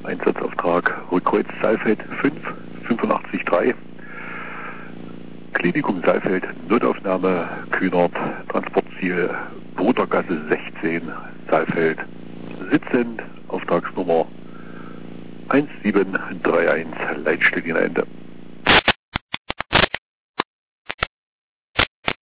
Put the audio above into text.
Einsatzauftrag Rückkreuz Saalfeld 5, 85-3. Klinikum Saalfeld, Notaufnahme Kühnert, Transportziel Brudergasse 16, Saalfeld. Sitzend, Auftragsnummer 1731, Leitstilllinie Ende.